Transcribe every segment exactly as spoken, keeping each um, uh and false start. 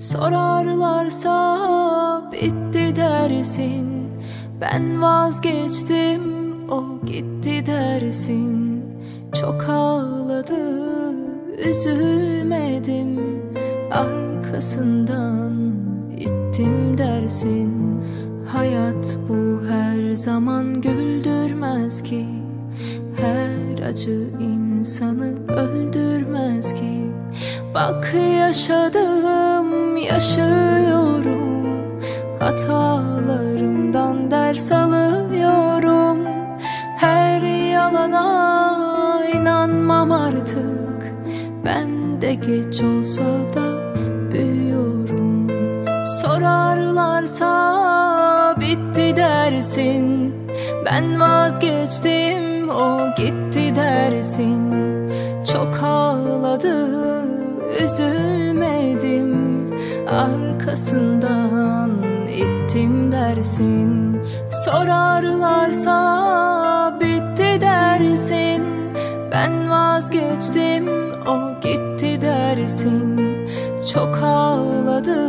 Sorarlarsa bitti dersin, ben vazgeçtim, o gitti dersin. Çok ağladı, üzülmedim, arkasından ittim dersin. Hayat bu her zaman güldürmez ki, her acı insanı öldürmez ki. Bak yaşadım, yaşıyorum, hatalarımdan ders alıyorum. Her yalana inanmam artık, ben de geç olsa da büyüyorum. Sorarlarsa bitti dersin, ben vazgeçtim, o gitti dersin. Çok ağladı, üzülmedim, arkasından ittim dersin. Sorarlarsa bitti dersin, ben vazgeçtim, o gitti dersin. Çok ağladı,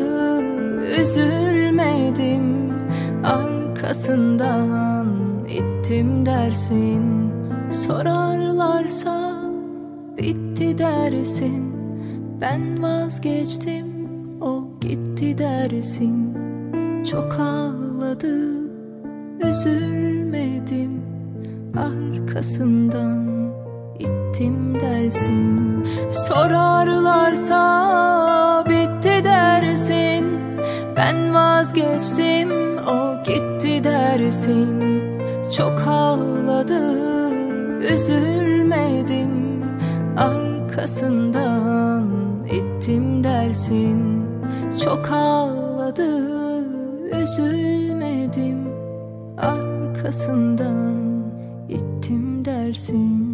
üzülmedim, arkasından ittim dersin. Sorarlarsa bitti dersin, ben vazgeçtim, o gitti dersin. Çok ağladı, üzülmedim, arkasından ittim dersin. Sorarlarsa bitti dersin, ben vazgeçtim, o gitti dersin. Çok ağladı, üzülmedim, arkasından ittim dersin. Çok ağladı, üzülmedim, arkasından ittim dersin.